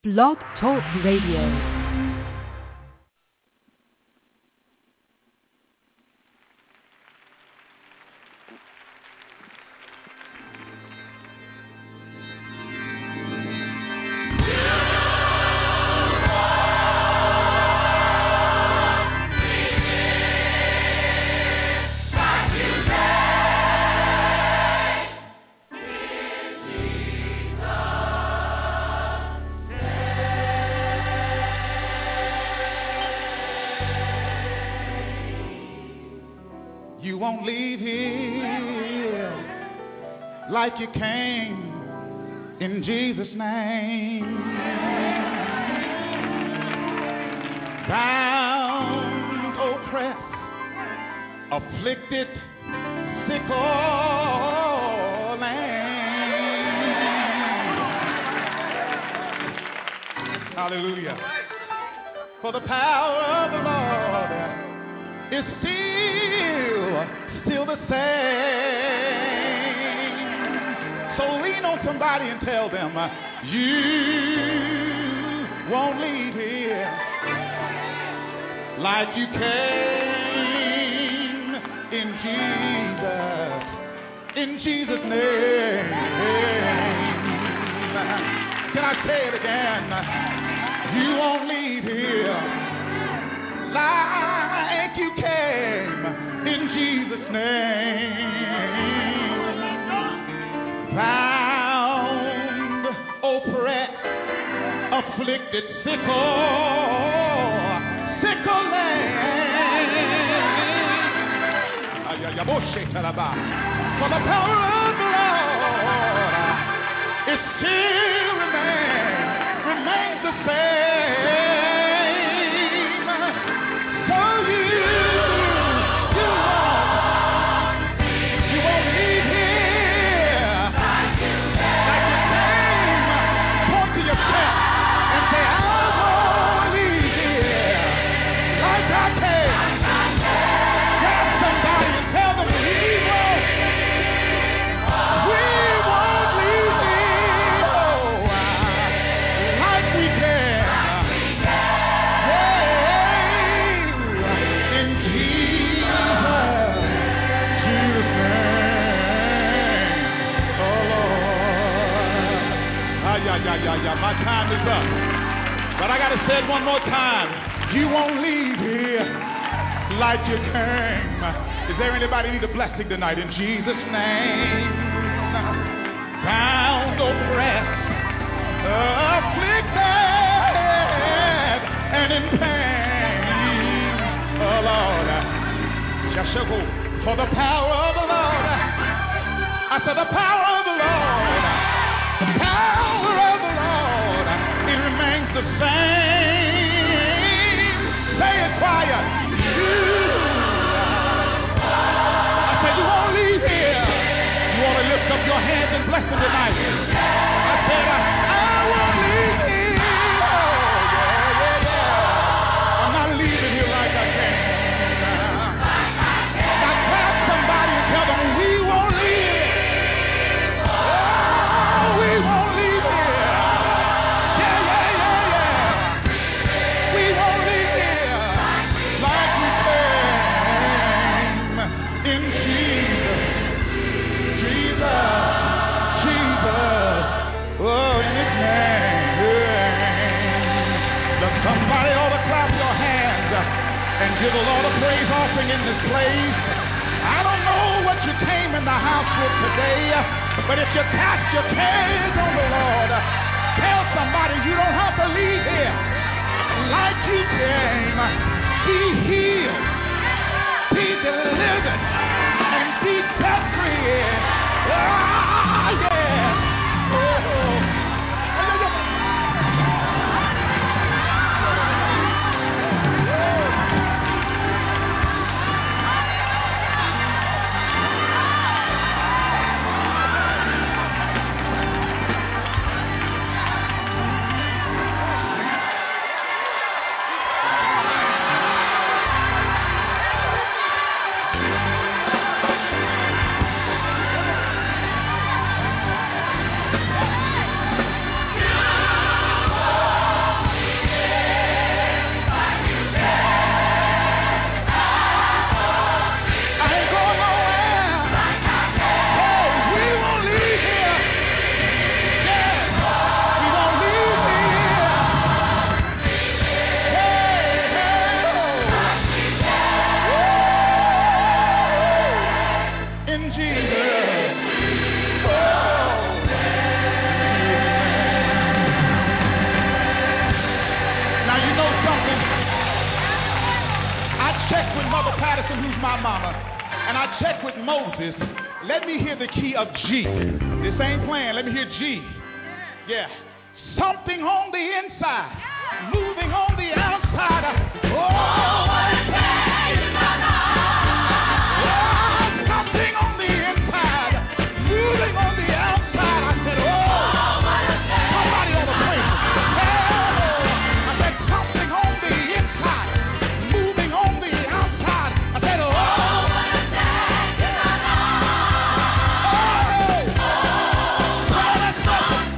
Blog Talk Radio. Like you came, in Jesus' name. Bound, oppressed, afflicted, sick all land. Hallelujah. For the power of the Lord is still the same. So lean on somebody and tell them, you won't leave here like you came, in Jesus' name. Can I say it again? You won't leave here like you came, in Jesus' name. Bound, oppressed, afflicted, sick land. For the power of the Lord it still remains the same. So you won't leave here like you came. Point to yourself and say, I won't leave here like I came. Grab somebody and tell them we won't leave here like we came. Yeah, in Jesus' name. Oh Lord. My time is up. But I gotta say it one more time. You won't leave here like you came. Is there anybody need a blessing tonight? In Jesus' name. Bound, oppressed, afflicted, and in pain. Oh Lord. For the power of the Lord. I said the power of the Lord. The power of the Lord. It remains the same. Say it quiet. I said you won't leave here. You want to lift up your hands and bless him tonight. I said I won't leave here. I'm not leaving here like I came. Now grab somebody and tell them we won't leave. Oh, we won't leave here. Yeah. We won't leave here like we came. In Jesus. Oh, in his name. Now somebody ought to clap your hands and give the Lord a praise offering in this place. I don't know what you came in the house with today, but if you cast your cares on the Lord, tell somebody you don't have to leave here like you came. Be healed, be delivered, and be set free. Ah, yeah. person who's my mama, and I checked with Moses. Let me hear the key of G. This ain't playing. Let me hear G. Yeah. Something on the inside, moving on the outside. Oh, what a change in my life. Oh, something on the inside, moving on the outside. I said, oh, what a change. Somebody on the place. Oh, I said, something on the inside, moving on the outside. I said, oh, what a change in my life. Oh, come on, let's go.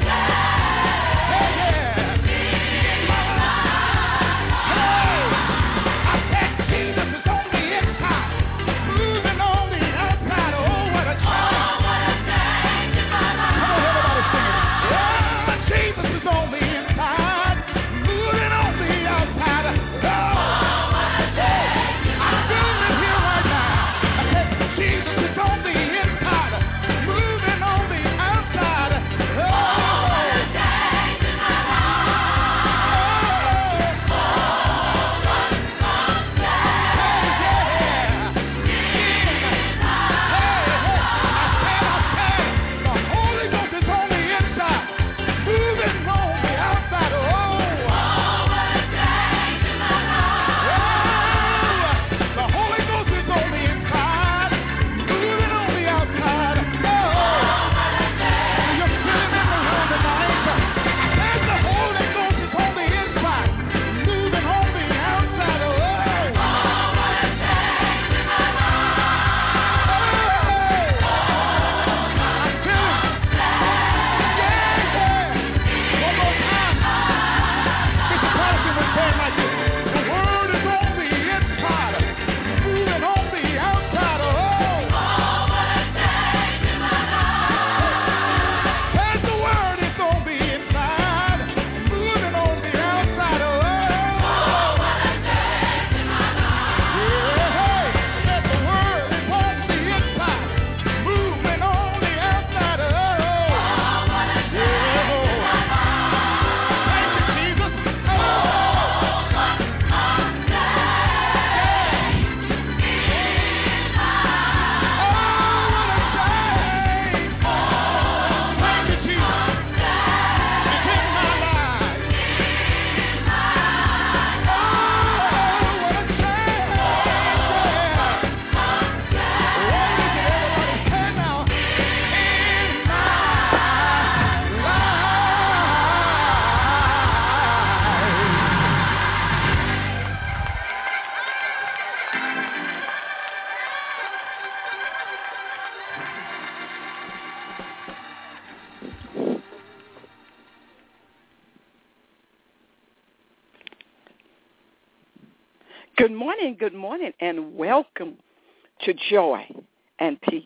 Good morning, and welcome to Joy and Peace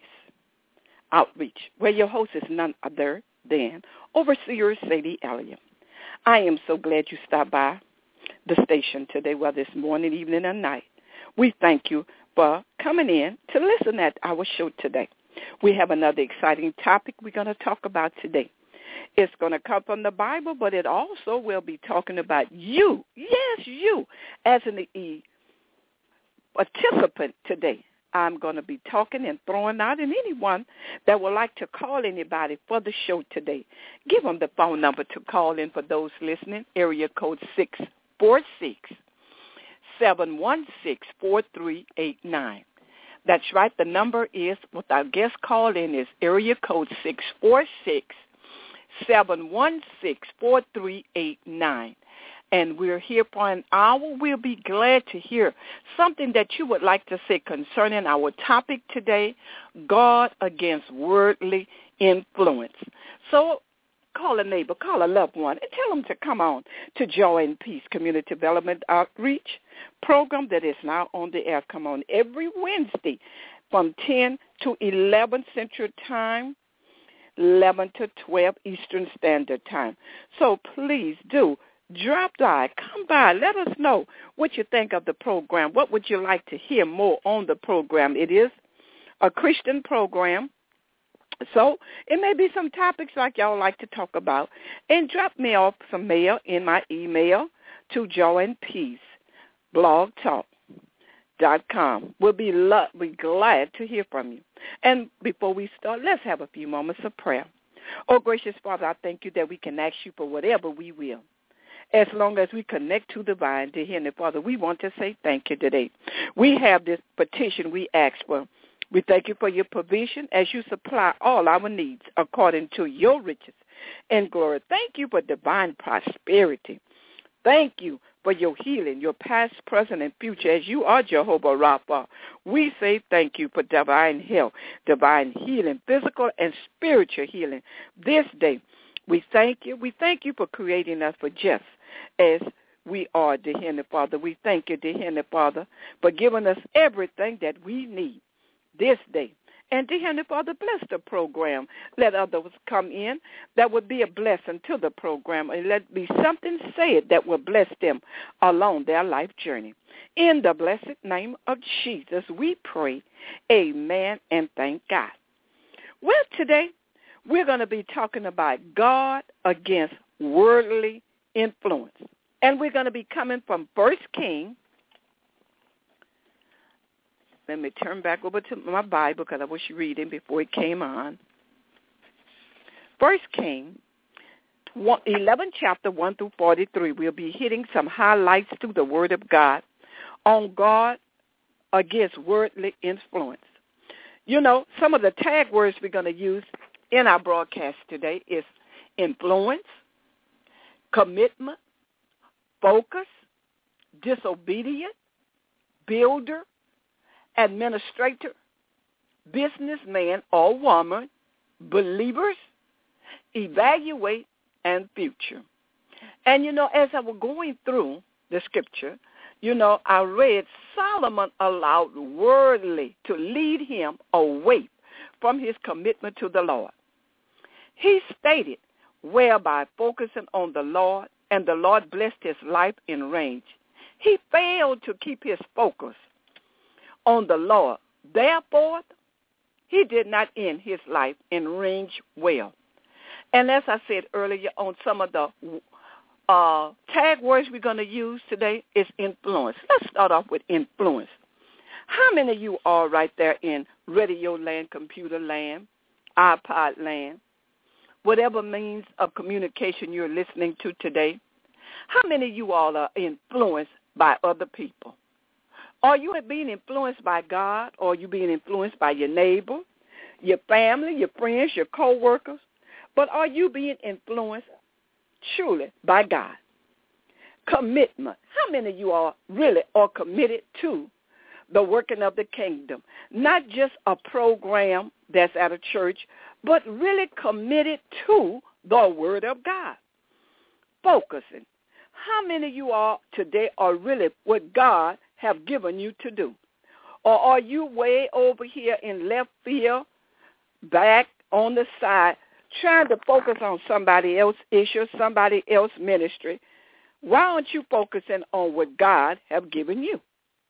Outreach, where your host is none other than Overseer Sadie Elliott. I am so glad you stopped by the station today, whether it's morning, evening, or night. We thank you for coming in to listen at our show today. We have another exciting topic we're going to talk about today. It's going to come from the Bible, but it also will be talking about you. Yes, you, as an participant today. I'm going to be talking and throwing out, and anyone that would like to call anybody for the show today, give them the phone number to call in for those listening, area code 646-716-4389. That's right. The number is, with our guest call in, is area code 646-716-4389. And we're here for an hour. We'll be glad to hear something that you would like to say concerning our topic today, God against worldly influence. So call a neighbor, call a loved one, and tell them to come on to Joy and Peace Community Development Outreach program that is now on the air. Come on every Wednesday from 10 to 11 Central Time, 11 to 12 Eastern Standard Time. So please do. Drop by, come by, let us know what you think of the program. What would you like to hear more on the program? It is a Christian program, so it may be some topics like y'all like to talk about. And drop me off some mail in my email to Joy and Peace Blog Talk gmail.com. We'll be glad to hear from you. And before we start, let's have a few moments of prayer. Oh, gracious Father, I thank you that we can ask you for whatever we will. As long as we connect to the vine, dear Heavenly Father, we want to say thank you today. We have this petition we ask for. We thank you for your provision as you supply all our needs according to your riches and glory. Thank you for divine prosperity. Thank you for your healing, your past, present, and future, as you are Jehovah Rapha. We say thank you for divine health, divine healing, physical and spiritual healing. This day, we thank you. We thank you for creating us for just as we are, dear Heavenly Father. We thank you, dear Heavenly Father, for giving us everything that we need this day. And, dear Heavenly Father, bless the program. Let others come in that would be a blessing to the program. And let be something said that will bless them along their life journey. In the blessed name of Jesus, we pray. Amen and thank God. Well, today we're going to be talking about God against worldly influence. And we're going to be coming from 1 Kings. Let me turn back over to my Bible because I was reading before it came on. 1 Kings, 11 chapter 1 through 43. We'll be hitting some highlights through the Word of God on God against worldly influence. You know, some of the tag words we're going to use in our broadcast today is influence, commitment, focus, disobedient, builder, administrator, businessman or woman, believers, evaluate, and future. And, you know, as I was going through the scripture, you know, I read Solomon allowed worldly to lead him away from his commitment to the Lord. He stated, whereby focusing on the Lord, and the Lord blessed his life in range. He failed to keep his focus on the Lord. Therefore, he did not end his life in range well. And as I said earlier on some of the tag words we're going to use today is influence. Let's start off with influence. How many of you are right there in radio land, computer land, iPod land, whatever means of communication you're listening to today? How many of you all are influenced by other people? Are you being influenced by God, or are you being influenced by your neighbor, your family, your friends, your co-workers? But are you being influenced truly by God? Commitment. How many of you all really are committed to the working of the kingdom? Not just a program that's at a church, but really committed to the Word of God. Focusing. How many of you all today are really what God have given you to do? Or are you way over here in left field, back on the side, trying to focus on somebody else's issue, somebody else's ministry? Why aren't you focusing on what God have given you?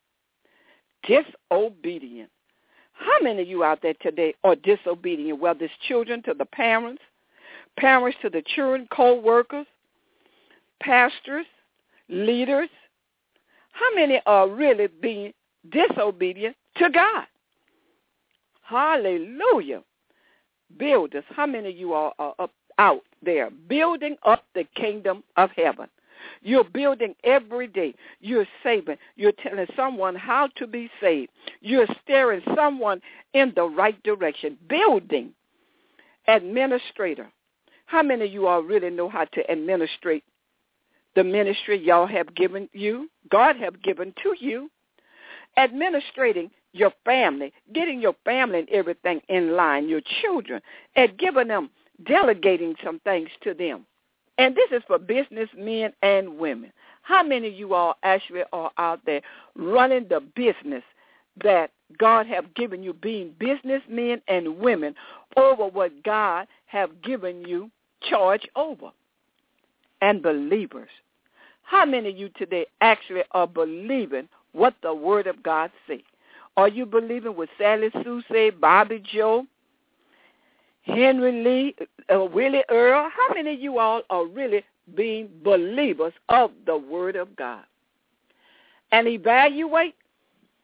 Disobedient. How many of you out there today are disobedient, whether it's children to the parents, parents to the children, co-workers, pastors, leaders? How many are really being disobedient to God? Hallelujah. Builders, how many of you are up out there building up the kingdom of heaven? You're building every day. You're saving. You're telling someone how to be saved. You're steering someone in the right direction. Building. Administrator. How many of you all really know how to administrate the ministry y'all have given you, God have given to you? Administrating your family, getting your family and everything in line, your children, and giving them, delegating some things to them. And this is for businessmen and women. How many of you all actually are out there running the business that God have given you, being businessmen and women over what God have given you charge over? And believers. How many of you today actually are believing what the Word of God says? Are you believing what Sally Sue said, Bobby Joe, Henry Lee, Willie Earl? How many of you all are really being believers of the Word of God? And evaluate.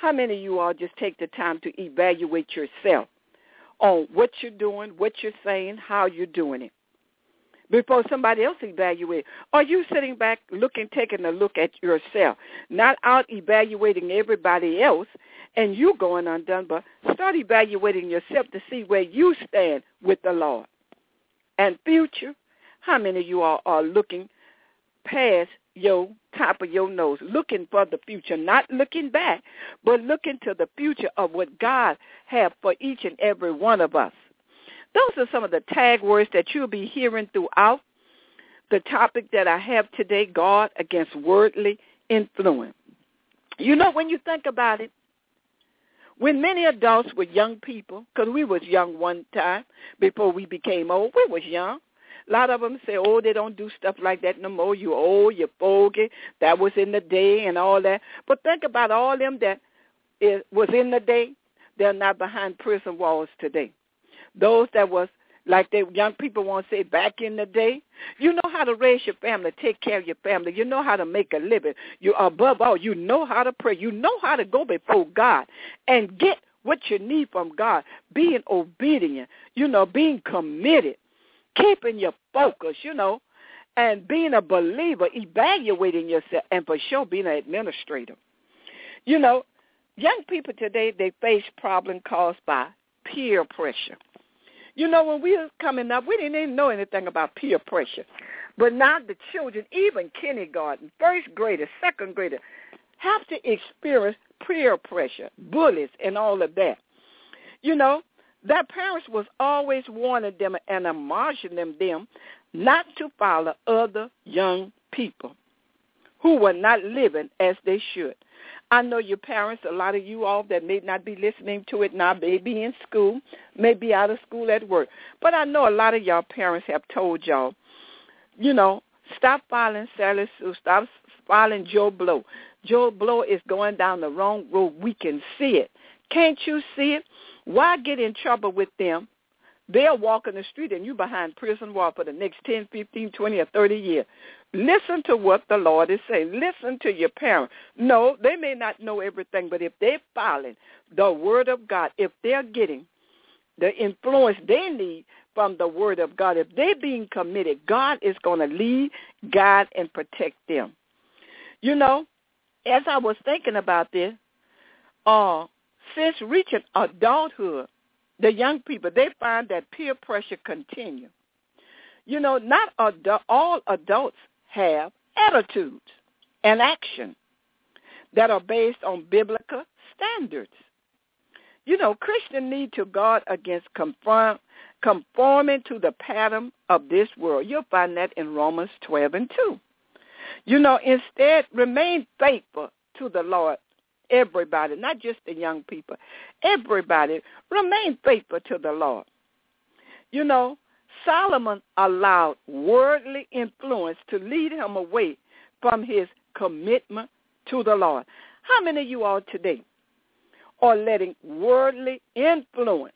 How many of you all just take the time to evaluate yourself on what you're doing, what you're saying, how you're doing it, before somebody else evaluates? Are you sitting back taking a look at yourself, not out evaluating everybody else and you going undone, but start evaluating yourself to see where you stand with the Lord? And future, how many of you all are looking past your top of your nose, looking for the future, not looking back, but looking to the future of what God has for each and every one of us? Those are some of the tag words that you'll be hearing throughout the topic that I have today, God against worldly influence. You know, when you think about it, when many adults were young people, because we was young one time before we became old, we was young. A lot of them say, oh, they don't do stuff like that no more. You old, you fogey. That was in the day and all that. But think about all them that was in the day. They're not behind prison walls today. Those that was, like the young people want to say, back in the day, you know how to raise your family, take care of your family. You know how to make a living. You, above all, you know how to pray. You know how to go before God and get what you need from God, being obedient, being committed, keeping your focus, and being a believer, evaluating yourself, and for sure being an administrator. Young people today, they face problems caused by peer pressure. When we were coming up, we didn't even know anything about peer pressure. But now the children, even kindergarten, first graders, second graders, have to experience peer pressure, bullies, and all of that. Their parents was always warning them and admonishing them not to follow other young people who were not living as they should. I know your parents, a lot of you all that may not be listening to it now, may be in school, may be out of school at work. But I know a lot of y'all parents have told y'all, stop following Sally Sue, stop following Joe Blow. Joe Blow is going down the wrong road. We can see it. Can't you see it? Why get in trouble with them? They're walking the street and you behind prison wall for the next 10, 15, 20, or 30 years. Listen to what the Lord is saying. Listen to your parents. No, they may not know everything, but if they're following the word of God, if they're getting the influence they need from the word of God, if they're being committed, God is going to lead, guide, and protect them. As I was thinking about this, since reaching adulthood, the young people, they find that peer pressure continue. Not all adults have attitudes and action that are based on biblical standards. Christians need to guard against conforming to the pattern of this world. You'll find that in Romans 12:2. Instead, remain faithful to the Lord. Everybody, not just the young people. Everybody, remain faithful to the Lord. Solomon allowed worldly influence to lead him away from his commitment to the Lord. How many of you all today are letting worldly influence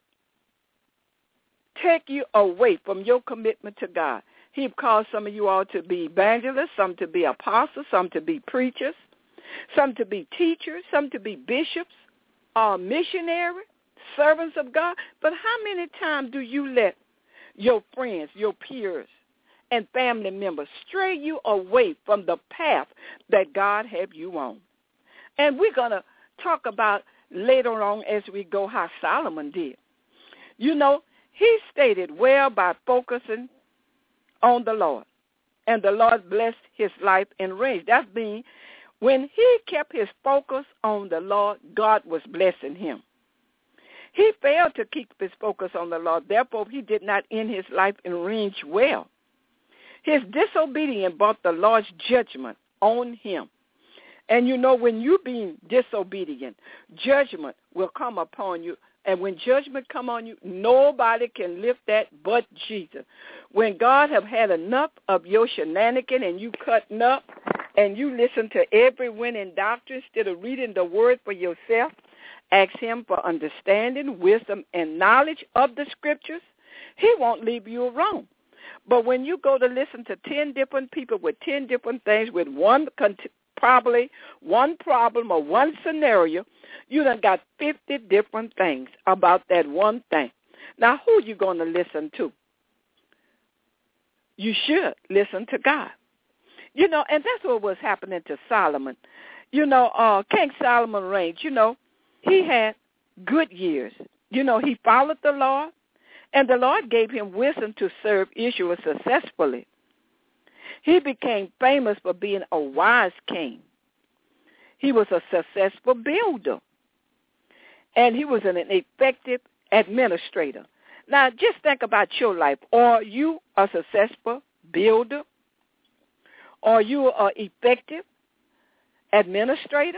take you away from your commitment to God? He called some of you all to be evangelists, some to be apostles, some to be preachers, some to be teachers, some to be bishops, missionaries, servants of God. But how many times do you let your friends, your peers, and family members stray you away from the path that God have you on? And we're going to talk about later on as we go how Solomon did. He stated well by focusing on the Lord, and the Lord blessed his life and reign. That means when he kept his focus on the Lord, God was blessing him. He failed to keep his focus on the Lord. Therefore, he did not end his life and reign well. His disobedience brought the Lord's judgment on him. And when you being disobedient, judgment will come upon you. And when judgment come on you, nobody can lift that but Jesus. When God have had enough of your shenanigans and you cutting up and you listen to every winning doctrine instead of reading the word for yourself, ask him for understanding, wisdom, and knowledge of the scriptures, he won't leave you alone. But when you go to listen to 10 different people with 10 different things with one probably one problem or one scenario, you done got 50 different things about that one thing. Now, who are you going to listen to? You should listen to God. You know, and that's what was happening to Solomon. You know, King Solomon reigned, you know, he had good years. You know, he followed the Lord, and the Lord gave him wisdom to serve Israel successfully. He became famous for being a wise king. He was a successful builder, and he was an effective administrator. Now, just think about your life. Are you a successful builder? Are you an effective administrator?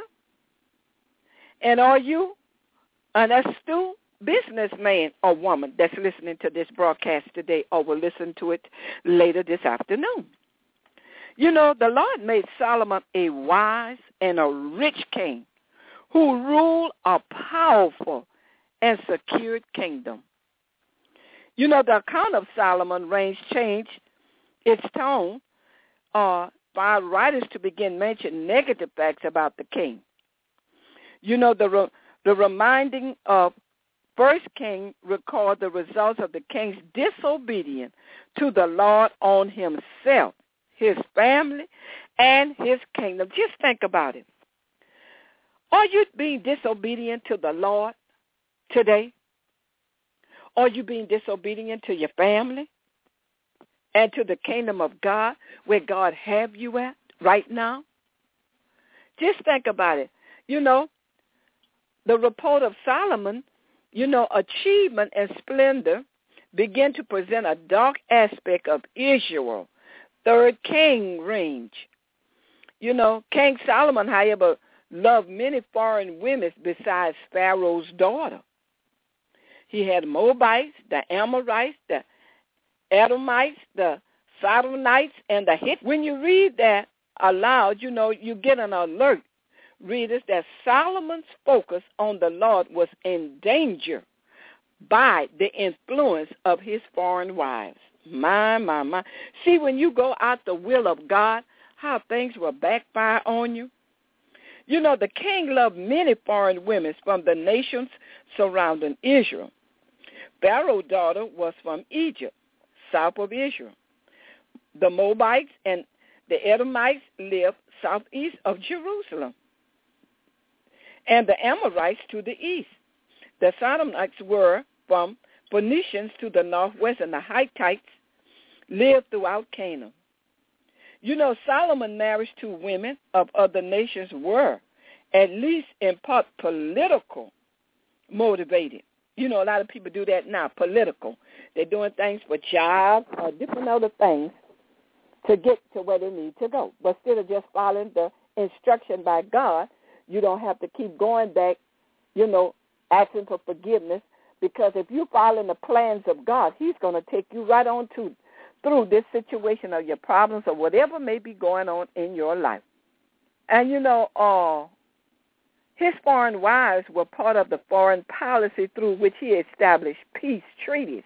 And are you an astute businessman or woman that's listening to this broadcast today or will listen to it later this afternoon? You know, the Lord made Solomon a wise and a rich king who ruled a powerful and secured kingdom. You know, the account of Solomon's reign changed its tone by writers to begin mentioning negative facts about the king. You know, the reminding of First King record the results of the king's disobedience to the Lord on himself, his family, and his kingdom. Just think about it. Are you being disobedient to the Lord today? Are you being disobedient to your family and to the kingdom of God where God have you at right now? Just think about it. You know, the report of Solomon, you know, achievement and splendor begin to present a dark aspect of Israel. Third King range. You know, King Solomon, however, loved many foreign women besides Pharaoh's daughter. He had Moabites, the Amorites, the Edomites, the Sodomites, and the Hittites. When you read that aloud, you know, you get an alert, readers, that Solomon's focus on the Lord was in danger by the influence of his foreign wives. My. See, when you go out the will of God, how things will backfire on you. You know, the king loved many foreign women from the nations surrounding Israel. Pharaoh's daughter was from Egypt, south of Israel. The Moabites and the Edomites lived southeast of Jerusalem, and the Amorites to the east. The Sodomites were from Phoenicians to the northwest, and the Hittites lived throughout Canaan. You know, Solomon's marriage to women of other nations were, at least in part, political motivated. You know, a lot of people do that now, political. They're doing things for jobs or different other things to get to where they need to go. But instead of just following the instruction by God, you don't have to keep going back, you know, asking for forgiveness, because if you follow the plans of God, he's going to take you right on through this situation of your problems or whatever may be going on in your life. And, you know, his foreign wives were part of the foreign policy through which he established peace treaties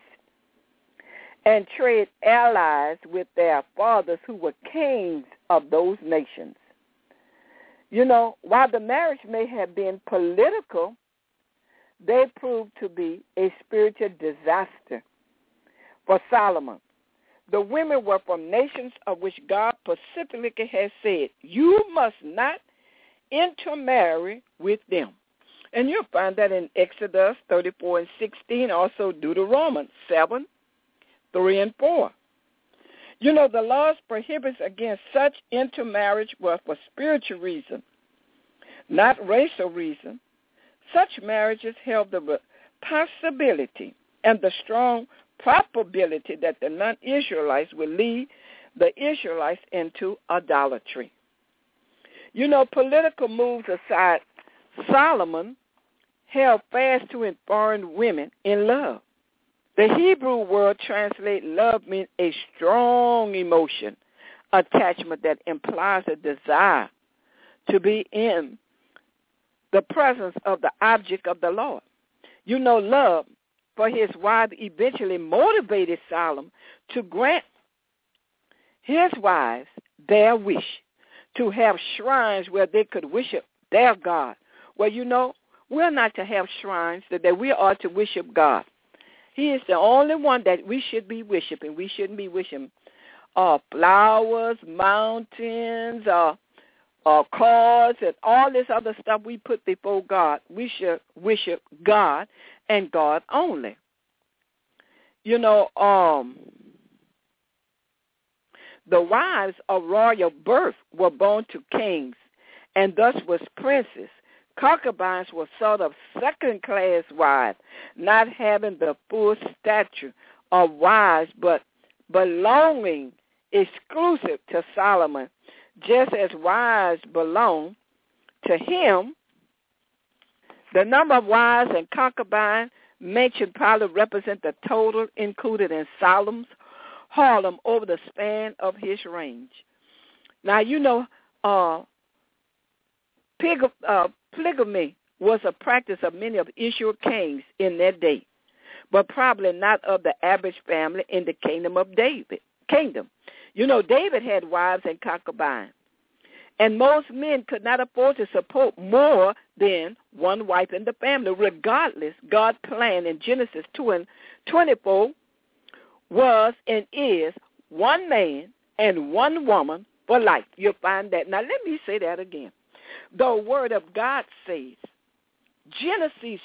and trade allies with their fathers who were kings of those nations. You know, while the marriage may have been political, they proved to be a spiritual disaster for Solomon. The women were from nations of which God specifically has said, you must not intermarry with them. And you'll find that in Exodus 34 and 16, also Deuteronomy 7, 3 and 4. You know, the laws prohibits against such intermarriage were for spiritual reason, not racial reason. Such marriages held the possibility and the strong probability that the non-Israelites would lead the Israelites into idolatry. You know, political moves aside, Solomon held fast to foreign women in love. The Hebrew word translate love means a strong emotion, attachment that implies a desire to be in the presence of the object of the Lord. You know, love for his wife eventually motivated Solomon to grant his wives their wish to have shrines where they could worship their God. Well, you know, we're not to have shrines, that we are to worship God. He is the only one that we should be worshiping. We shouldn't be worshiping flowers, mountains, cars, and all this other stuff we put before God. We should worship God and God only. You know, the wives of royal birth were born to kings, and thus was princes. Concubines were sort of second-class wives, not having the full stature of wives, but belonging exclusive to Solomon, just as wives belong to him. The number of wives and concubines mentioned probably represent the total included in Solomon's harem over the span of his range. Now, you know, polygamy was a practice of many of Israel's kings in their day, but probably not of the average family in the kingdom of David. You know, David had wives and concubines, and most men could not afford to support more than one wife in the family. Regardless, God's plan in Genesis 2:24 was and is one man and one woman for life. You'll find that. Now, let me say that again. The Word of God says, Genesis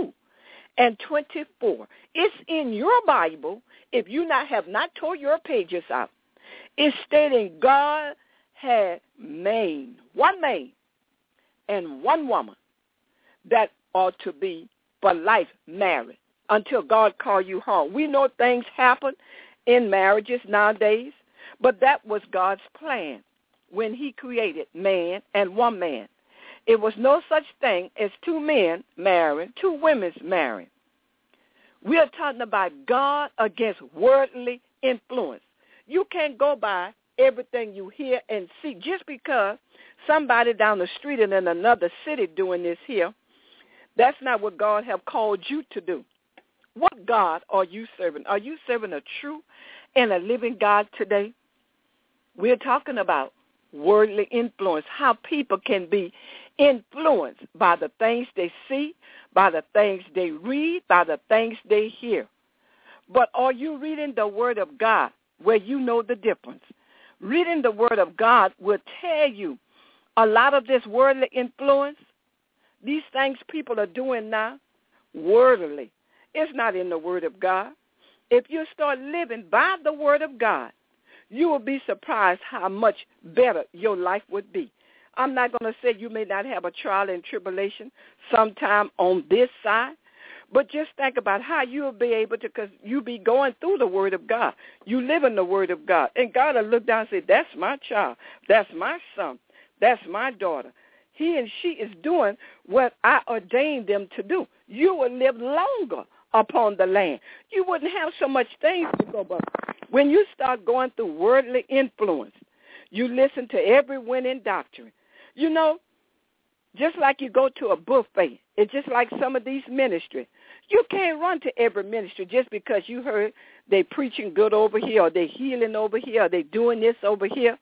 2:24. It's in your Bible. If you have not tore your pages out, it's stating God had made one man and one woman that ought to be for life married until God call you home. We know things happen in marriages nowadays, but that was God's plan when he created man and one man. It was no such thing as two men marrying, two women marrying. We are talking about God against worldly influence. You can't go by everything you hear and see. Just because somebody down the street and in another city doing this here, that's not what God have called you to do. What God are you serving? Are you serving a true and a living God today? We're talking about worldly influence, how people can be influenced by the things they see, by the things they read, by the things they hear. But are you reading the Word of God where you know the difference? Reading the Word of God will tell you a lot of this worldly influence, these things people are doing now, worldly. It's not in the Word of God. If you start living by the Word of God, you will be surprised how much better your life would be. I'm not going to say you may not have a trial and tribulation sometime on this side, but just think about how you'll be able to, because you'll be going through the Word of God. You live in the Word of God. And God will look down and say, that's my child. That's my son. That's my daughter. He and she is doing what I ordained them to do. You will live longer upon the land. You wouldn't have so much things to go by. When you start going through worldly influence, you listen to every winning doctrine. You know, just like you go to a buffet, it's just like some of these ministries. You can't run to every ministry just because you heard they preaching good over here, or they healing over here, or they doing this over here.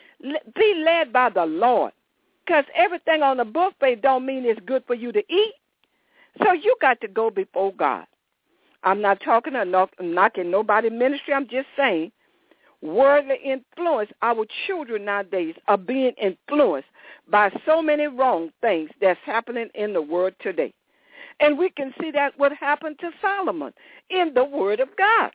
Be led by the Lord, because everything on the buffet don't mean it's good for you to eat. So you got to go before God. I'm not talking or knocking nobody's ministry. I'm just saying worldly influence. Our children nowadays are being influenced by so many wrong things that's happening in the world today. And we can see that what happened to Solomon in the Word of God.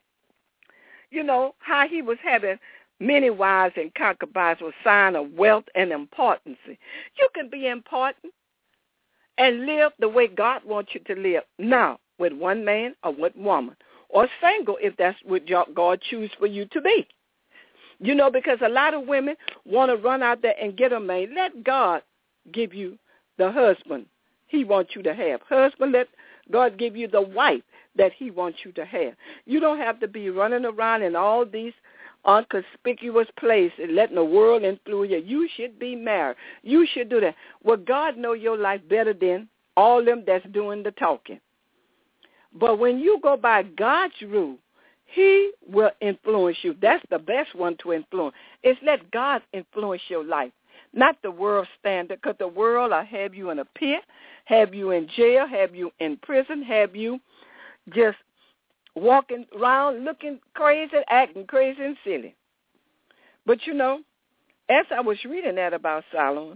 You know, how he was having many wives and concubines was a sign of wealth and importance. You can be important and live the way God wants you to live now, with one man or with woman, or single if that's what God chooses for you to be. You know, because a lot of women want to run out there and get a man. Let God give you the husband he wants you to have. Husband, let God give you the wife that he wants you to have. You don't have to be running around in all these unconspicuous places, letting the world influence you. You should be married. You should do that. Well, God knows your life better than all them that's doing the talking. But when you go by God's rule, He will influence you. That's the best one to influence. Is let God influence your life, not the world standard, because the world will have you in a pit, have you in jail, have you in prison, have you just walking around looking crazy, acting crazy and silly. But, as I was reading that about Solomon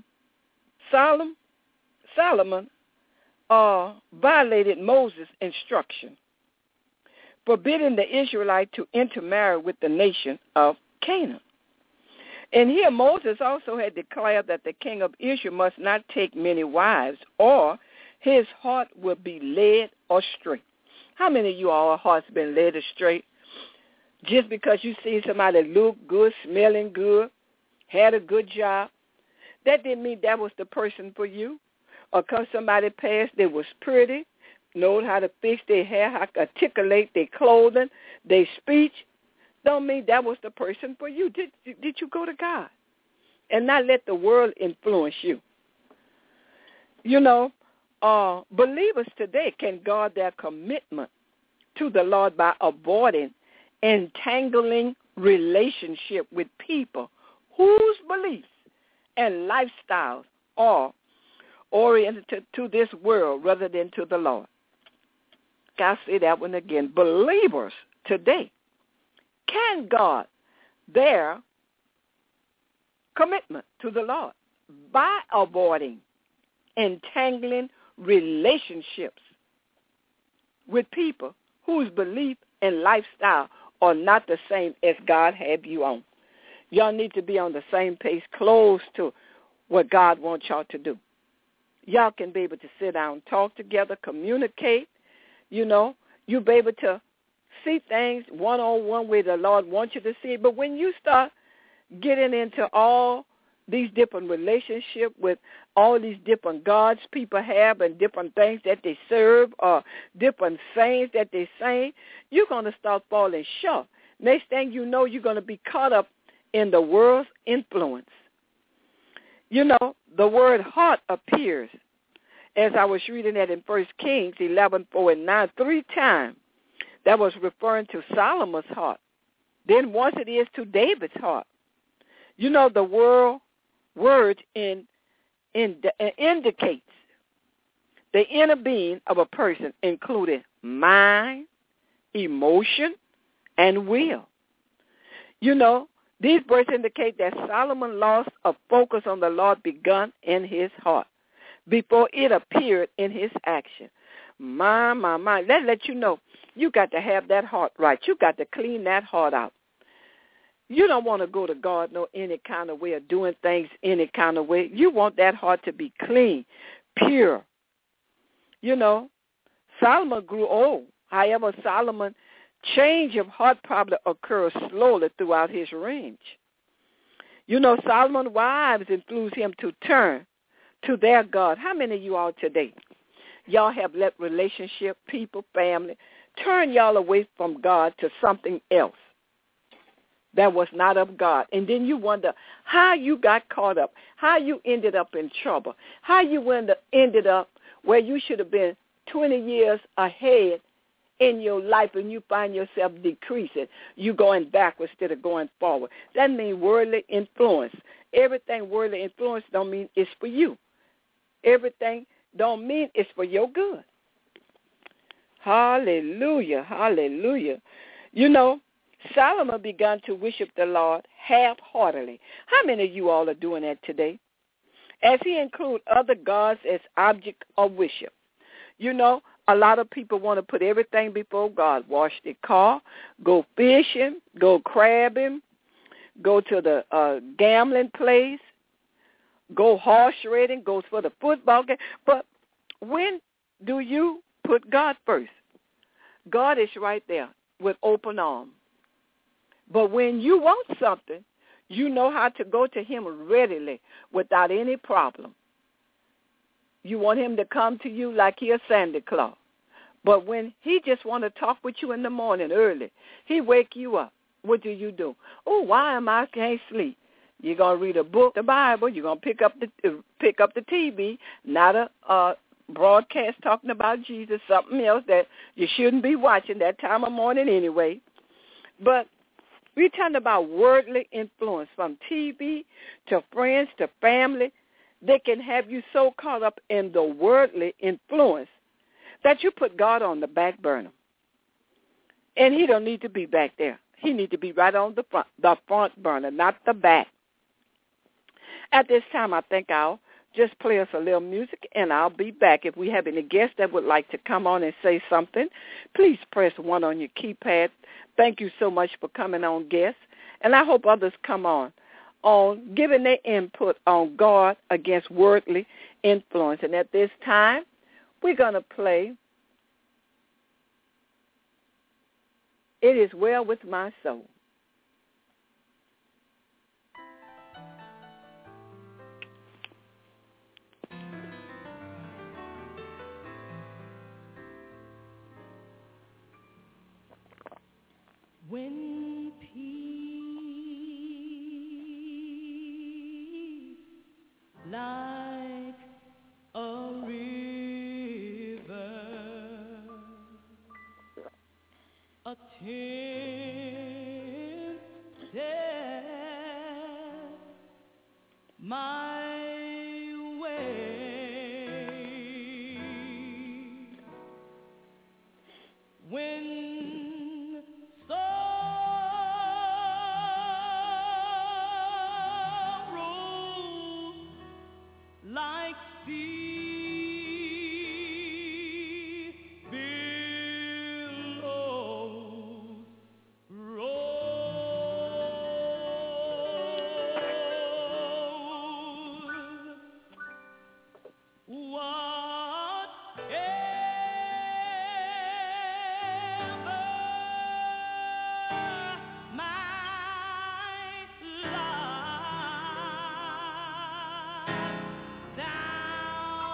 violated Moses' instruction, forbidding the Israelite to intermarry with the nation of Canaan. And here Moses also had declared that the king of Israel must not take many wives, or his heart will be led astray. How many of you all hearts been led astray? Just because you see somebody look good, smelling good, had a good job, that didn't mean that was the person for you. Or because somebody passed, they was pretty, know how to fix their hair, how to articulate their clothing, their speech, don't mean that was the person for you. Did you go to God and not let the world influence you? Believers today can guard their commitment to the Lord by avoiding entangling relationship with people whose beliefs and lifestyles are oriented to this world rather than to the Lord. I'll say that one again. Believers today can guard their commitment to the Lord by avoiding entangling relationships with people whose belief and lifestyle are not the same as God have you on. Y'all need to be on the same pace, close to what God wants y'all to do. Y'all can be able to sit down, talk together, communicate. You'll be able to see things one-on-one where the Lord wants you to see it. But when you start getting into all these different relationships with all these different gods people have and different things that they serve or different sayings that they say, you're going to start falling short. Next thing you know, you're going to be caught up in the world's influence. The word heart appears, as I was reading that in 1 Kings 11:4-9, 3 times. That was referring to Solomon's heart. Then once it is to David's heart. The word indicates the inner being of a person, including mind, emotion, and will. These words indicate that Solomon lost a focus on the Lord begun in his heart before it appeared in his action. My. That lets you know you got to have that heart right. You got to clean that heart out. You don't want to go to God any kind of way or doing things any kind of way. You want that heart to be clean, pure. Solomon grew old. However, Solomon's change of heart probably occurs slowly throughout his reign. Solomon's wives influenced him to turn to their God. How many of you all today, y'all have let relationship, people, family, turn y'all away from God to something else that was not of God? And then you wonder how you got caught up, how you ended up in trouble, how you ended up where you should have been 20 years ahead in your life, and you find yourself decreasing. You going backwards instead of going forward. That means worldly influence. Everything worldly influence don't mean it's for you. Everything don't mean it's for your good. Hallelujah, hallelujah. Solomon began to worship the Lord half-heartedly. How many of you all are doing that today? As he includes other gods as object of worship. A lot of people want to put everything before God. Wash their car, go fishing, go crabbing, go to the gambling place, go horse riding, go for the football game. But when do you put God first? God is right there with open arms. But when you want something, you know how to go to him readily without any problem. You want him to come to you like he a Santa Claus. But when he just want to talk with you in the morning early, he wake you up. What do? Oh, why am I can't sleep? You're going to read a book, the Bible. You're going to pick up the TV, not a broadcast talking about Jesus, something else that you shouldn't be watching that time of morning anyway. But we're talking about worldly influence, from TV to friends to family. They can have you so caught up in the worldly influence that you put God on the back burner. And he don't need to be back there. He needs to be right on the front burner, not the back. At this time, I think I'll just play us a little music, and I'll be back. If we have any guests that would like to come on and say something, please press 1 on your keypad. Thank you so much for coming on, guests. And I hope others come on giving their input on God against worldly influence. And at this time, we're going to play It Is Well With My Soul. When peace like a river attendeth my way, when like sea billows roll, whatever my life thou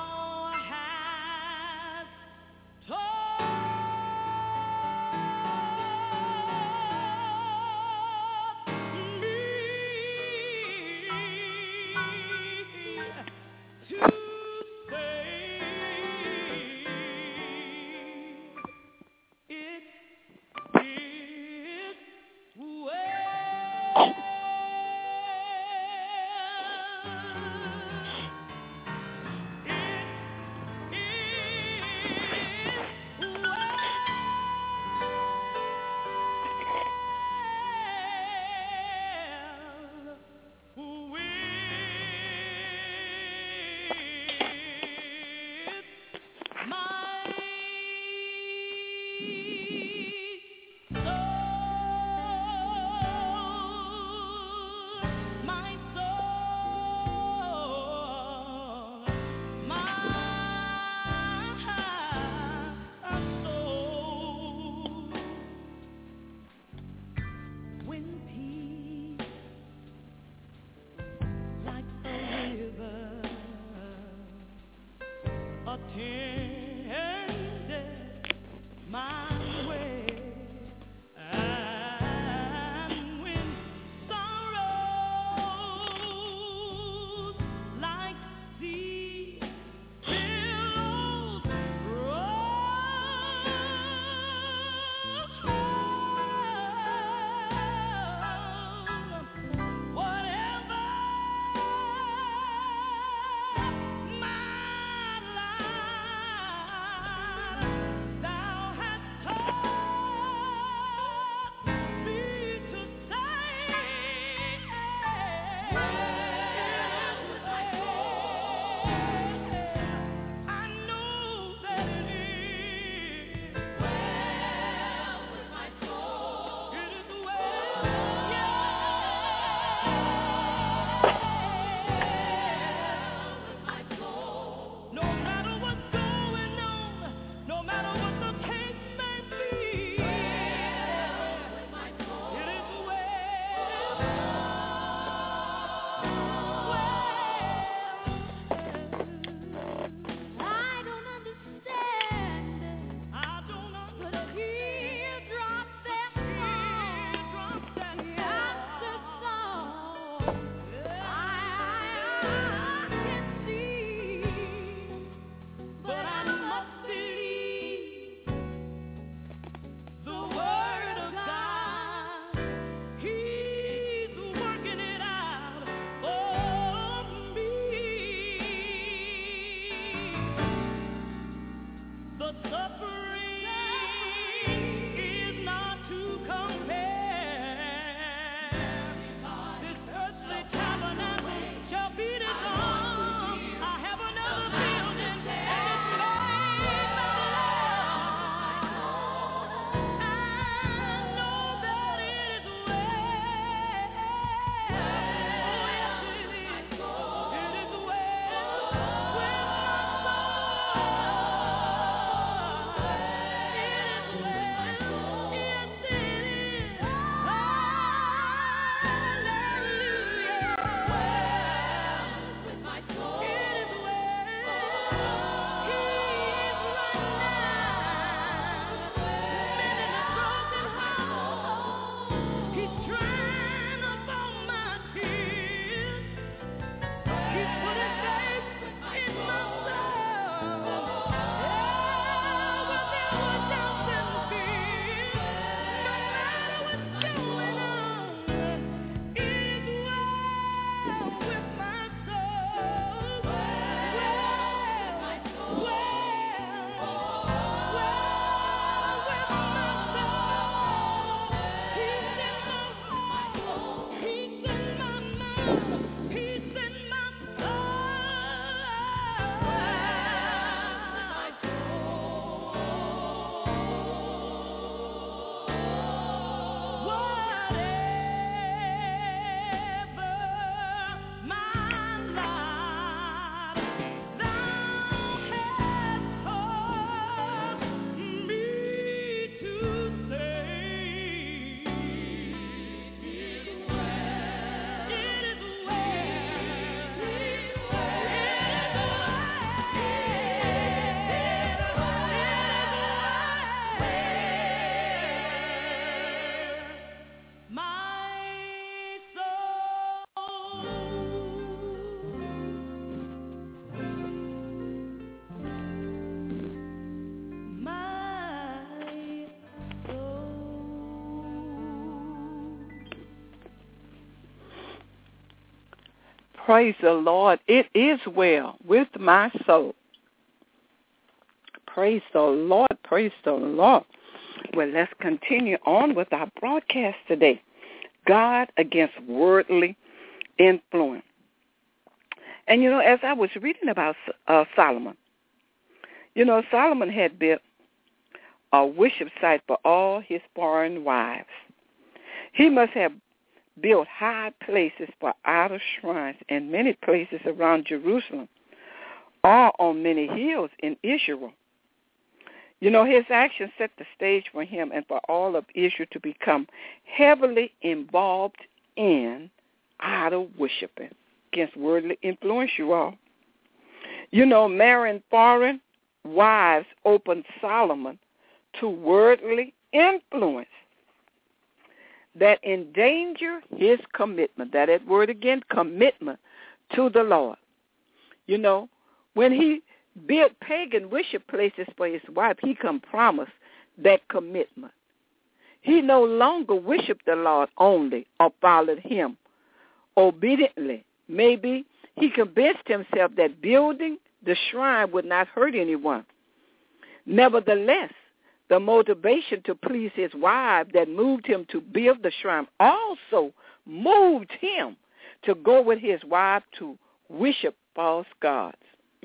Praise the Lord. It is well with my soul. Praise the Lord. Praise the Lord. Well, let's continue on with our broadcast today. God against worldly influence. And, as I was reading about Solomon, Solomon had built a worship site for all his foreign wives. He must have built high places for idol shrines in many places around Jerusalem or on many hills in Israel. His actions set the stage for him and for all of Israel to become heavily involved in idol worshiping against worldly influence, you all. Marrying foreign wives opened Solomon to worldly influence that endanger his commitment. That word again, commitment to the Lord. When he built pagan worship places for his wife, he compromised that commitment. He no longer worshiped the Lord only or followed him obediently. Maybe he convinced himself that building the shrine would not hurt anyone. Nevertheless, the motivation to please his wife that moved him to build the shrine also moved him to go with his wife to worship false gods.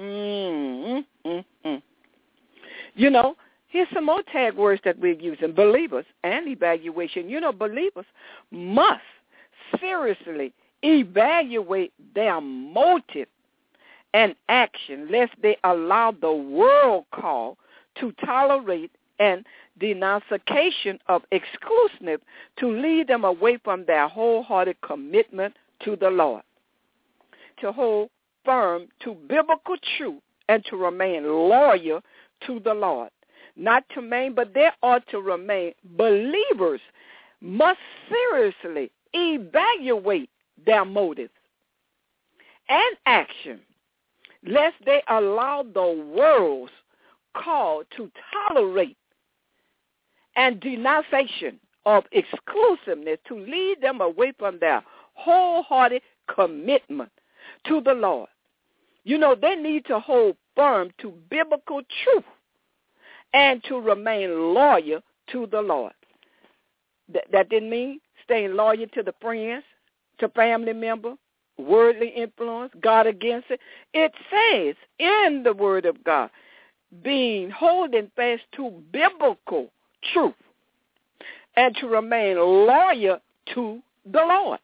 Here's some more tag words that we're using. Believers and evaluation. Believers must seriously evaluate their motive and action lest they allow the world call to tolerate and denunciation of exclusiveness to lead them away from their wholehearted commitment to the Lord. To hold firm to biblical truth and to remain loyal to the Lord. Not to remain, but they ought to remain. Believers must seriously evaluate their motives and action, lest they allow the world's call to tolerate and denunciation of exclusiveness to lead them away from their wholehearted commitment to the Lord. They need to hold firm to biblical truth and to remain loyal to the Lord. That didn't mean staying loyal to the friends, to family member, worldly influence, God against it. It says in the Word of God, holding fast to biblical truth and to remain loyal to the Lord.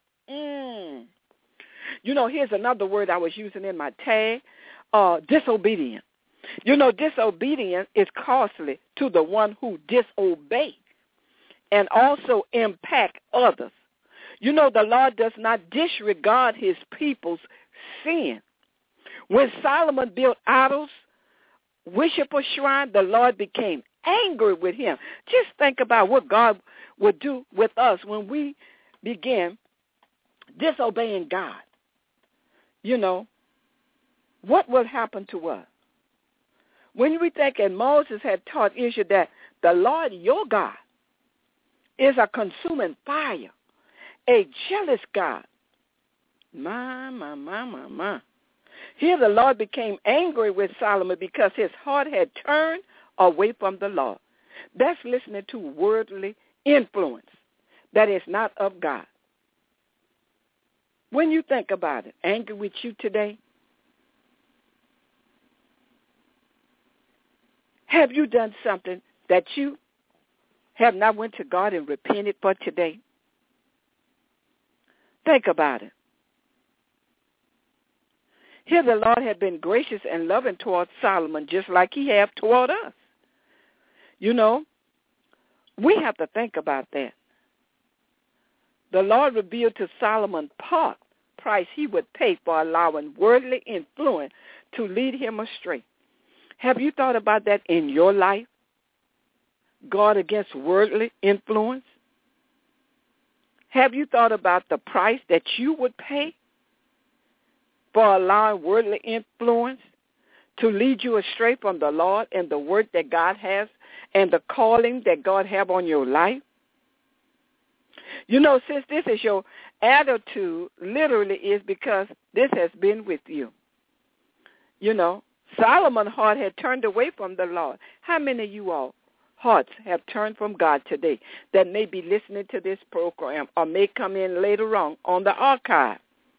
Here's another word I was using in my tag, disobedient. Disobedience is costly to the one who disobeys and also impact others. The Lord does not disregard his people's sin. When Solomon built idols, worship a shrine, the Lord became angry with him. Just think about what God would do with us when we begin disobeying God. What will happen to us? When we think, and Moses had taught Israel that the Lord your God is a consuming fire, a jealous God. My. Here the Lord became angry with Solomon because his heart had turned away from the Lord. That's listening to worldly influence that is not of God. When you think about it, angry with you today, have you done something that you have not went to God and repented for today? Think about it. Here the Lord had been gracious and loving toward Solomon just like he has toward us. We have to think about that. The Lord revealed to Solomon price he would pay for allowing worldly influence to lead him astray. Have you thought about that in your life? God against worldly influence? Have you thought about the price that you would pay for allowing worldly influence to lead you astray from the Lord and the work that God has and the calling that God have on your life? Since this is your attitude literally is because this has been with you. You know, Solomon's heart had turned away from the Lord. How many of you all hearts have turned from God today that may be listening to this program or may come in later on the archive?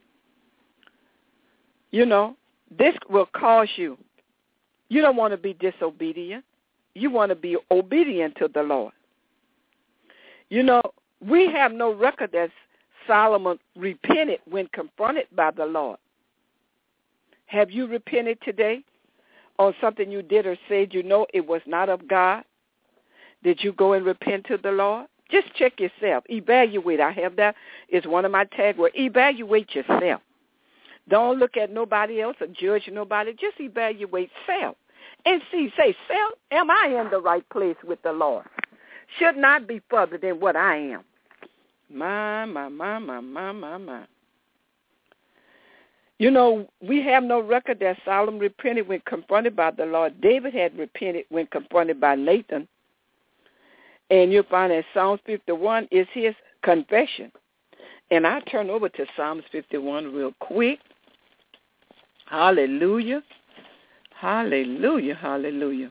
You know, this will cause you. You don't want to be disobedient. You want to be obedient to the Lord. You know, we have no record that Solomon repented when confronted by the Lord. Have you repented today on something you did or said you know it was not of God? Did you go and repent to the Lord? Just check yourself. Evaluate. I have that. It's one of my tag words. Evaluate yourself. Don't look at nobody else or judge nobody. Just evaluate self and see. Say, self, am I in the right place with the Lord? Should not be further than what I am. My. You know, we have no record that Solomon repented when confronted by the Lord. David had repented when confronted by Nathan. And you'll find that Psalms 51 is his confession. And I'll turn over to Psalms 51 real quick. Hallelujah. Hallelujah. Hallelujah.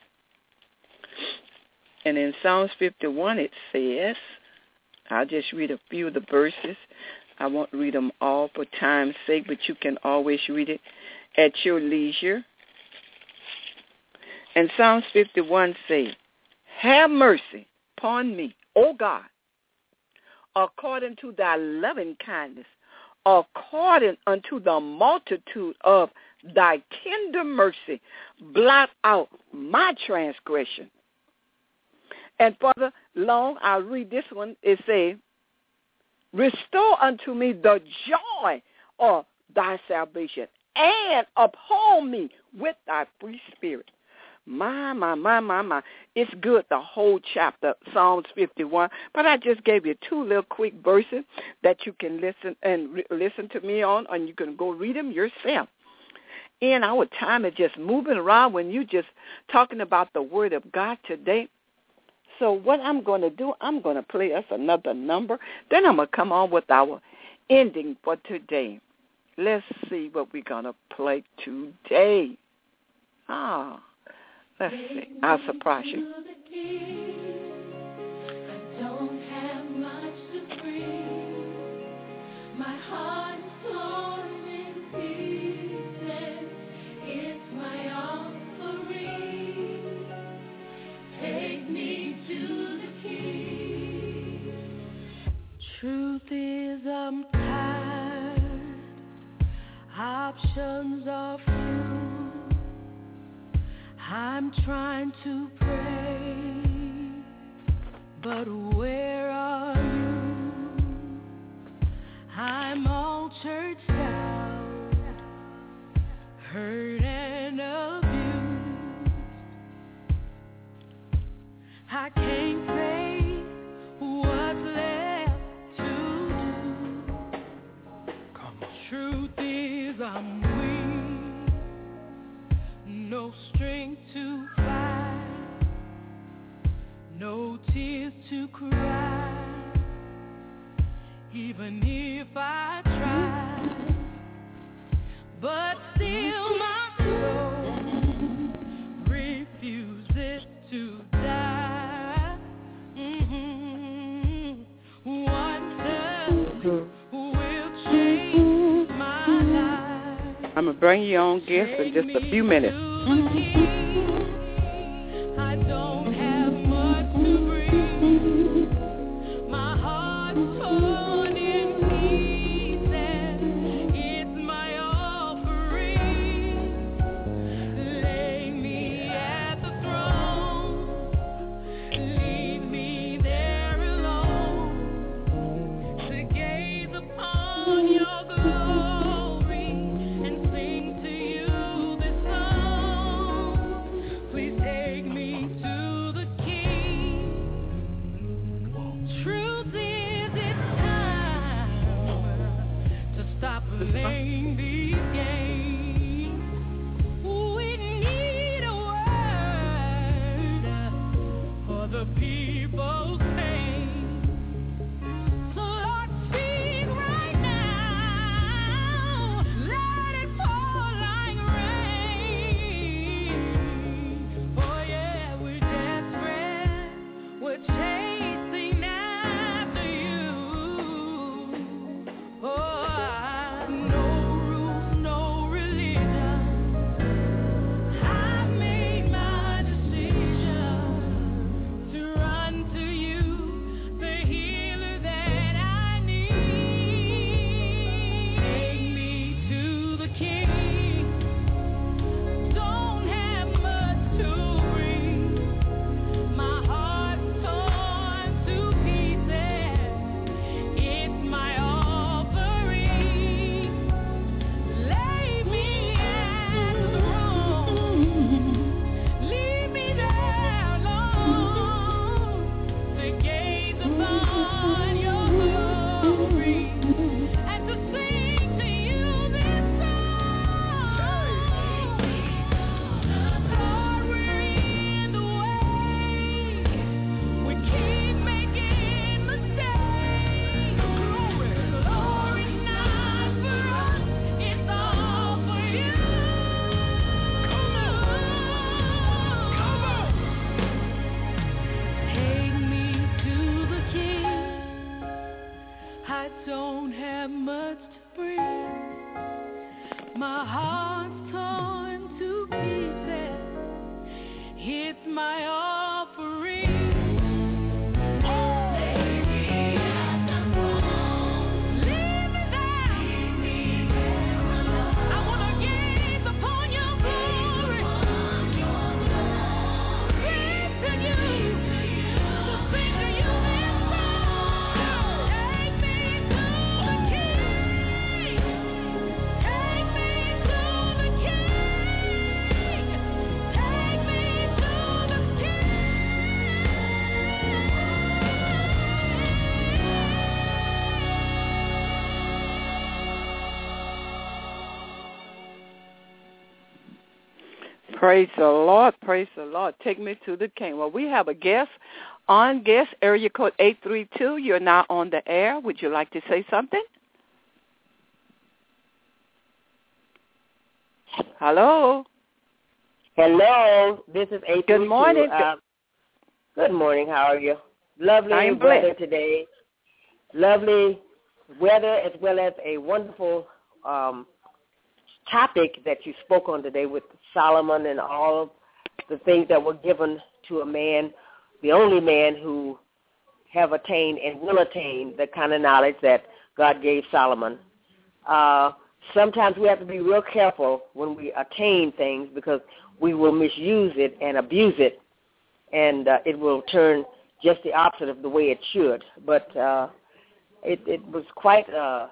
And in Psalms 51 it says, I'll just read a few of the verses. I won't read them all for time's sake, but you can always read it at your leisure. And Psalms 51 says, have mercy upon me, O God, according to thy loving kindness, according unto the multitude of thy tender mercy, blot out my transgression. And further long, I'll read this one. It says, restore unto me the joy of thy salvation and uphold me with thy free spirit. My. It's good, the whole chapter, Psalms 51. But I just gave you two little quick verses that you can listen to me on, and you can go read them yourself. And our time is just moving around when you just talking about the Word of God today. So what I'm going to do, I'm going to play us another number. Then I'm going to come on with our ending for today. Let's see what we're going to play today. Let's see. I'll surprise you. I don't have much to bring. My heart is torn in pieces. It's my offering. Take me to the King. Truth is, I'm tired. Options are few. I'm trying to pray, but where are you? I'm all churched out, hurt and abused. I can't say what's left to do. Come on. Truth is, I'm weak, no strength to fight, no tears to cry, even if I try, but still my soul refuses to die. What will change my life? I'm going to bring you on guest in just a few minutes. I don't have much to bring. My heart's torn in pieces. It's my offering. Lay me at the throne. Leave me there alone to gaze upon your glory and sing to you this song. my heart's torn to pieces. It's my offering. Praise the Lord. Praise the Lord. Take me to the King. Well, we have a guest, area code 832. You're now on the air. Would you like to say something? Hello. Hello. This is 832. Good morning. Good morning. How are you? Lovely I'm weather blessed today. Lovely weather as well as a wonderful topic that you spoke on today with Solomon and all of the things that were given to a man, the only man who have attained and will attain the kind of knowledge that God gave Solomon. Sometimes we have to be real careful when we attain things because we will misuse it and abuse it, and it will turn just the opposite of the way it should. But it was quite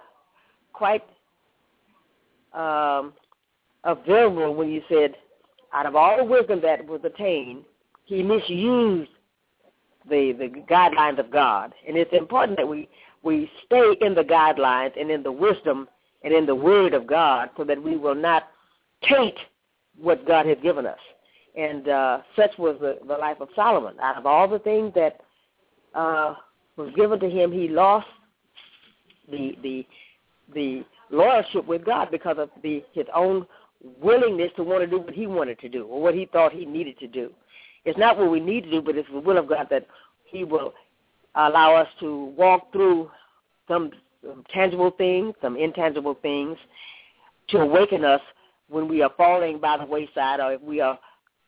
observable when you said, out of all the wisdom that was attained, he misused the guidelines of God. And it's important that we stay in the guidelines and in the wisdom and in the word of God so that we will not taint what God has given us. And such was the life of Solomon. Out of all the things that was given to him, he lost the loyalship with God because of his own willingness to want to do what he wanted to do or what he thought he needed to do. It's not what we need to do, but it's the will of God that he will allow us to walk through some tangible things, some intangible things, to awaken us when we are falling by the wayside, or if we are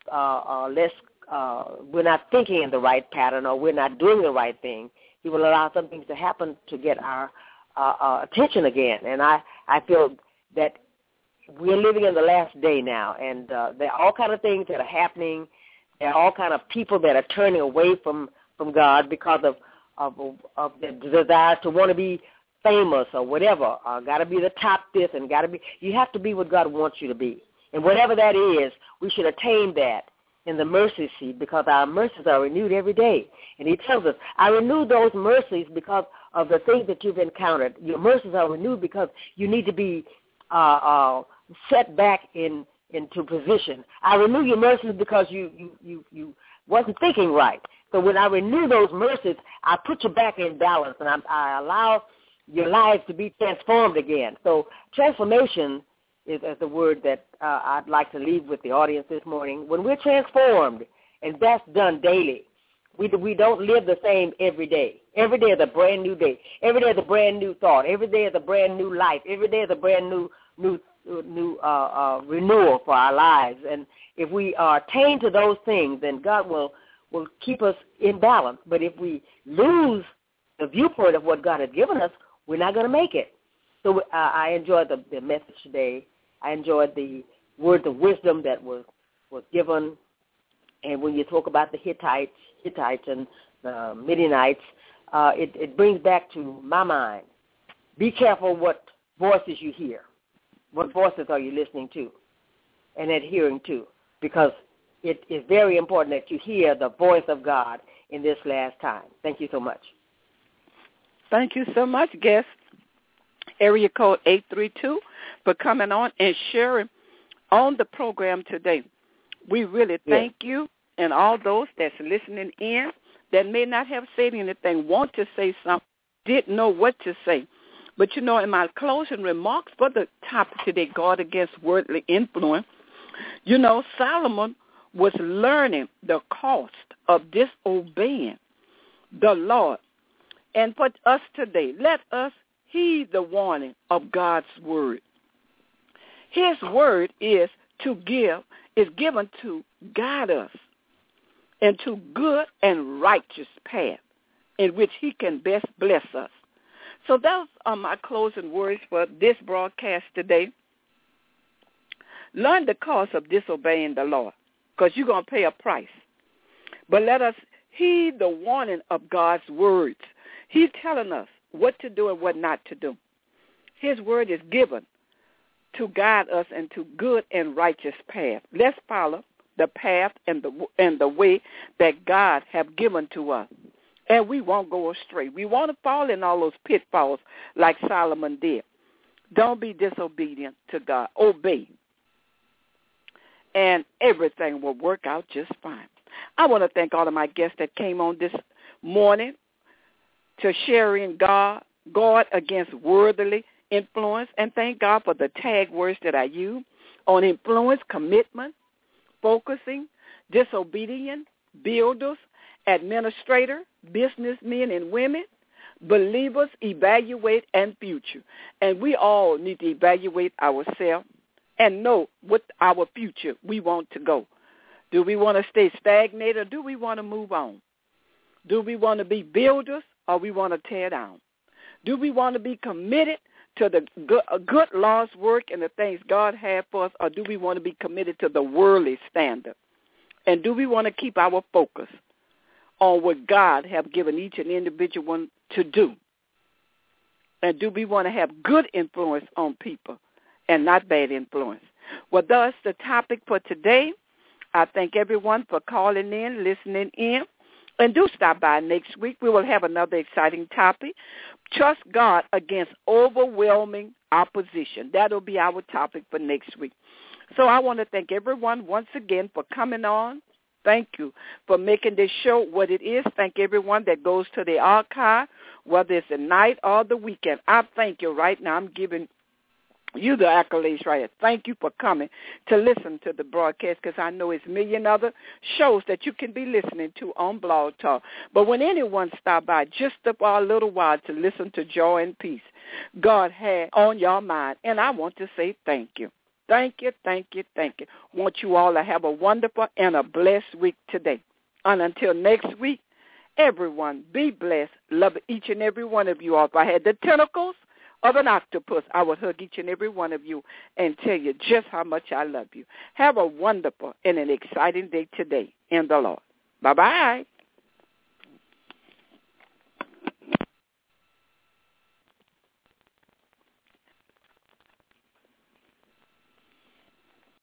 we're not thinking in the right pattern, or we're not doing the right thing. He will allow some things to happen to get our attention again. And I feel that we're living in the last day now, and there are all kind of things that are happening. There are all kind of people that are turning away from God because of the desire to want to be famous or whatever. Got to be the top this, and you have to be what God wants you to be. And whatever that is, we should attain that in the mercy seat because our mercies are renewed every day. And he tells us, I renew those mercies because of the things that you've encountered. Your mercies are renewed because you need to be set back into position. I renew your mercies because you wasn't thinking right. So when I renew those mercies, I put you back in balance, and I allow your lives to be transformed again. So transformation is the word that I'd like to leave with the audience this morning. When we're transformed, and that's done daily, we don't live the same every day. Every day is a brand new day. Every day is a brand new thought. Every day is a brand new life. Every day is a brand new renewal for our lives. And if we are attained to those things, then God will keep us in balance. But if we lose the viewpoint of what God has given us, we're not going to make it. So I enjoyed the message today. I enjoyed the words of wisdom that was given. And when you talk about the Hittites and the Midianites, it brings back to my mind, be careful what voices you hear. What voices are you listening to and adhering to? Because it is very important that you hear the voice of God in this last time. Thank you so much. Thank you so much, guest. Area code 832 for coming on and sharing on the program today. We really thank you, and all those that's listening in that may not have said anything, want to say something, didn't know what to say. But, in my closing remarks for the topic today, God against worldly influence, Solomon was learning the cost of disobeying the Lord. And for us today, let us heed the warning of God's word. His word is given to guide us into good and righteous path in which he can best bless us. So those are my closing words for this broadcast today. Learn the cost of disobeying the Lord, because you're going to pay a price. But let us heed the warning of God's words. He's telling us what to do and what not to do. His word is given to guide us into good and righteous path. Let's follow the path and the way that God have given to us. And we won't go astray. We want to fall in all those pitfalls like Solomon did. Don't be disobedient to God. Obey. And everything will work out just fine. I want to thank all of my guests that came on this morning to sharing God against worldly influence, and thank God for the tag words that I use on influence, commitment, focusing, disobedient, builders, administrator, businessmen and women, believers, evaluate, and future. And we all need to evaluate ourselves and know what our future we want to go. Do we want to stay stagnated, or do we want to move on? Do we want to be builders, or we want to tear down? Do we want to be committed to the good Lord's work and the things God has for us, or do we want to be committed to the worldly standard? And do we want to keep our focus on what God have given each and individual one to do? And do we want to have good influence on people and not bad influence? Well, that's the topic for today. I thank everyone for calling in, listening in. And do stop by next week. We will have another exciting topic. Trust God against overwhelming opposition. That will be our topic for next week. So I want to thank everyone once again for coming on. Thank you for making this show what it is. Thank everyone that goes to the archive, whether it's the night or the weekend. I thank you right now. I'm giving you the accolades right here. Thank you for coming to listen to the broadcast, because I know it's a million other shows that you can be listening to on Blog Talk. But when anyone stop by just for a little while to listen to Joy and Peace, God had on your mind, and I want to say thank you. Thank you, thank you, thank you. Want you all to have a wonderful and a blessed week today. And until next week, everyone be blessed. Love each and every one of you all. If I had the tentacles of an octopus, I would hug each and every one of you and tell you just how much I love you. Have a wonderful and an exciting day today in the Lord. Bye-bye.